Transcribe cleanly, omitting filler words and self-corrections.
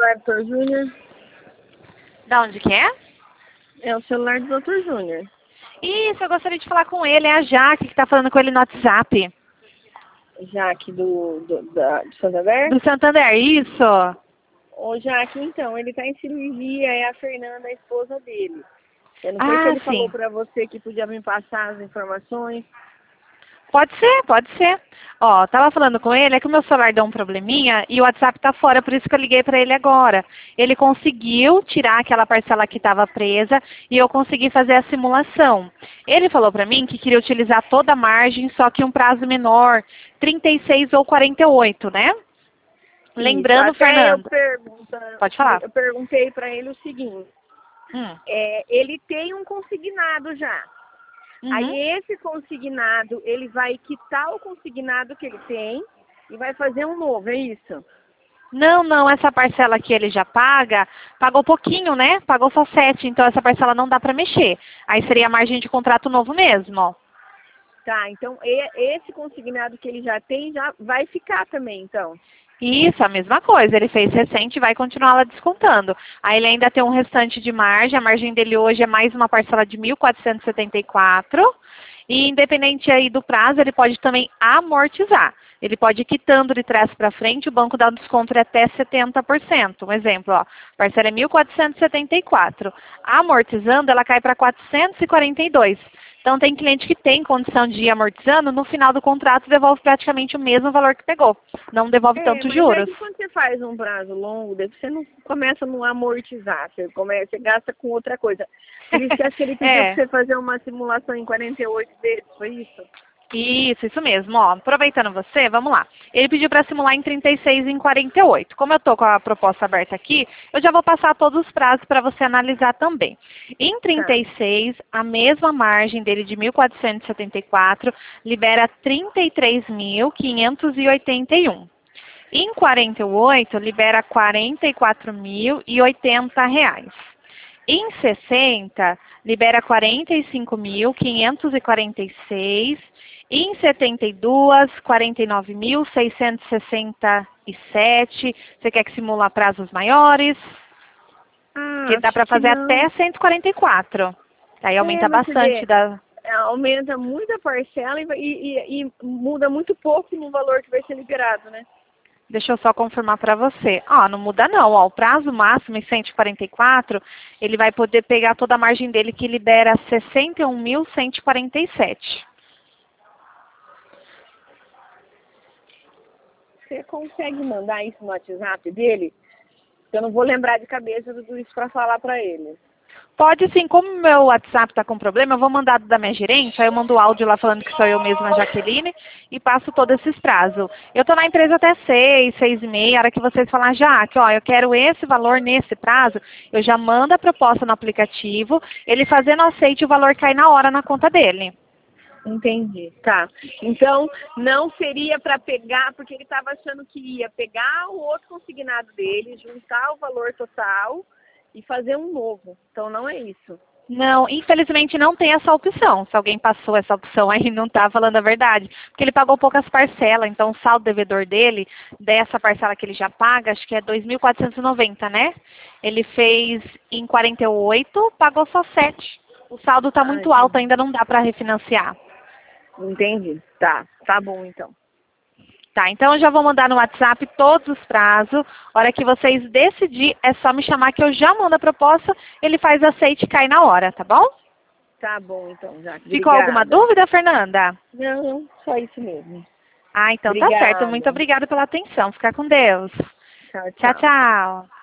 celular do Dr. Júnior? Da onde que é? É o celular do Dr. Júnior. Isso, eu gostaria de falar com ele. É a Jaque que está falando com ele no WhatsApp. Jaque do Santander? Do Santander, isso. Ô, Jaque, então, ele tá em cirurgia, é a Fernanda, a esposa dele. Eu não sei se ele falou Sim. pra você que podia me passar as informações. Pode ser, pode ser. Ó, tava falando com ele, é que o meu celular deu um probleminha e o WhatsApp tá fora, por isso que eu liguei para ele agora. Ele conseguiu tirar aquela parcela que estava presa e eu consegui fazer a simulação. Ele falou para mim que queria utilizar toda a margem, só que um prazo menor, 36 ou 48, né? Lembrando, Isso, até Fernando. Pode falar. eu perguntei pra ele o seguinte, ele tem um consignado já. Aí esse consignado, ele vai quitar o consignado que ele tem e vai fazer um novo, é isso? Não, essa parcela que ele já paga, pagou pouquinho, né? Pagou só 7, então essa parcela não dá para mexer. Aí seria a margem de contrato novo mesmo, ó. Tá, então esse consignado que ele já tem já vai ficar também, então. Isso, a mesma coisa. Ele fez recente e vai continuar lá descontando. Aí ele ainda tem um restante de margem. A margem dele hoje é mais uma parcela de 1.474. E independente aí do prazo, ele pode também amortizar. Ele pode ir quitando de trás para frente, o banco dá um desconto de até 70%. Um exemplo, ó, a parcela é 1.474. Amortizando, ela cai para 442. Então, tem cliente que tem condição de ir amortizando, no final do contrato devolve praticamente o mesmo valor que pegou. Não devolve tantos juros. Mas quando você faz um prazo longo, você não começa a não amortizar, você gasta com outra coisa. Por isso que acho que ele pediu pra você fazer uma simulação em 48 vezes, foi isso? Isso mesmo. Ó, aproveitando você, vamos lá. Ele pediu para simular em 36 e em 48. Como eu estou com a proposta aberta aqui, eu já vou passar todos os prazos para você analisar também. Em 36, a mesma margem dele de 1.474 libera 33.581. Em 48, libera R$ 44.080. Em 60, libera 45.546. Em 72, 49.667. Você quer que simula prazos maiores? Porque dá para fazer até 144. Aí aumenta bastante. Aumenta muita parcela e muda muito pouco no valor que vai ser liberado, né? Deixa eu só confirmar para você. Ó, não muda não. Ó, o prazo máximo em 144, ele vai poder pegar toda a margem dele que libera 61.147. Você consegue mandar isso no WhatsApp dele? Eu não vou lembrar de cabeça tudo isso para falar para ele. Pode sim, como o meu WhatsApp está com problema, eu vou mandar da minha gerente, aí eu mando o áudio lá falando que sou eu mesma, a Jaqueline, e passo todos esses prazos. Eu estou na empresa até 6, 6h30, a hora que vocês falarem, Jaque, ó, eu quero esse valor nesse prazo, eu já mando a proposta no aplicativo, ele fazendo aceite, o valor cai na hora na conta dele. Entendi, tá. Então, não seria para pegar, porque ele estava achando que ia pegar o outro consignado dele, juntar o valor total e fazer um novo. Então, não é isso. Não, infelizmente não tem essa opção. Se alguém passou essa opção aí, não está falando a verdade. Porque ele pagou poucas parcelas, então o saldo devedor dele, dessa parcela que ele já paga, acho que é 2.490, né? Ele fez em 48, pagou só 7. O saldo está muito alto, ainda não dá para refinanciar. Entendi. Tá bom então. Tá, então eu já vou mandar no WhatsApp todos os prazos. A hora que vocês decidirem, é só me chamar que eu já mando a proposta, ele faz aceite e cai na hora, tá bom? Tá bom então, Jaque. Ficou alguma dúvida, Fernanda? Não, só isso mesmo. Ah, então tá certo. Muito obrigada pela atenção. Fica com Deus. Tchau. Tchau, tchau.